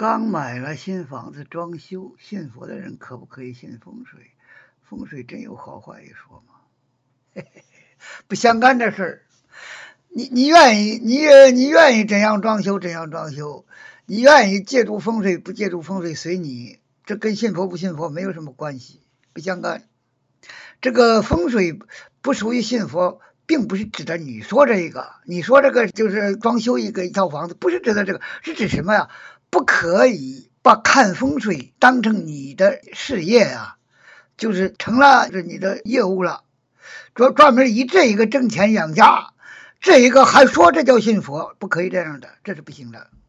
刚买了新房子装修，信佛的人可不可以信风水？风水真有好坏一说吗？不相干的事儿。你愿意，你愿意怎样装修怎样装修，你愿意借助风水不借助风水随你，这跟信佛不信佛没有什么关系，不相干。这个风水不属于信佛，并不是指的你说这个，你说这个就是装修一套房子，不是指的这个，是指什么呀？不可以把看风水当成你的事业啊，就是成了你的业务了，专门以这一个挣钱养家，这一个还说这叫信佛，不可以这样的，这是不行的。